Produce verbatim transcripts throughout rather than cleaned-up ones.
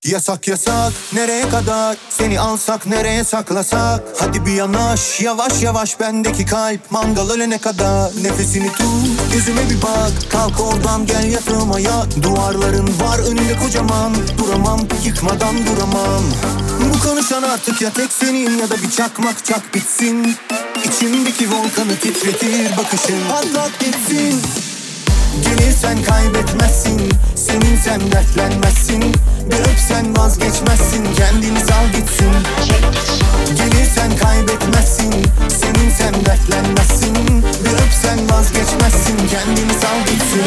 Yasak yasak nereye kadar, seni alsak nereye saklasak? Hadi bir yanaş yavaş yavaş, bendeki kalp mangal ölene kadar. Nefesini tut, gözüme bir bak, kalk oradan gel yatağıma yat. Duvarların var önünde kocaman, duramam yıkmadan duramam. Bu konuşan artık ya tek senin ya da bir çakmak çak bitsin. İçimdeki volkanı titretir bakışın, patlat gitsin. Gelirsen kaybetmezsin, sevinsem dertlenmezsin. Bir öpsen vazgeçmezsin, kendini sal gitsin. Gelirsen kaybetmezsin, sevinsem dertlenmezsin. Bir öpsen vazgeçmezsin, kendini sal gitsin.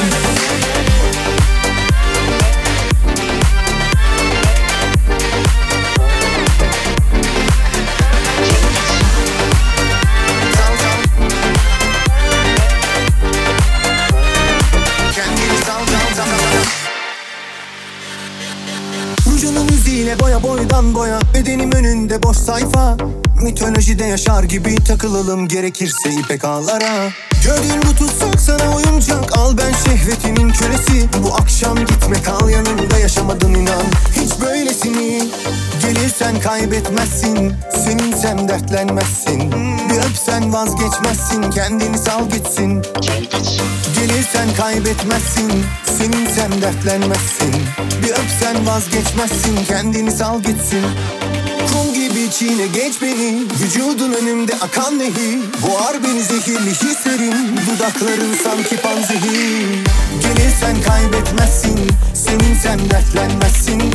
Rujunun yüzüyle boya boydan boya, bedenim önünde boş sayfa. Mitolojide yaşar gibi takılalım, gerekirse ipek ağlara. Gördüğün bu tutsak sana oyuncak, al ben şehvetinin kölesi. Bu akşam gitme kal yanımda, yaşamadım inan hiç böylesini. Gelirsen kaybetmezsin, sevinsem dertlenmezsin. Bir öpsen vazgeçmezsin, kendini sal gitsin. Gelirsen kaybetmezsin, sevinsem dertlenmezsin. Bir öpsen vazgeçmezsin, kendini sal gitsin. Kum gibi çiğne geç beni, vücudun önümde akan nehir. Boğar beni zehirli hislerin, dudakların sanki panzehir. Gelirsen kaybetmezsin, sevinsem dertlenmezsin.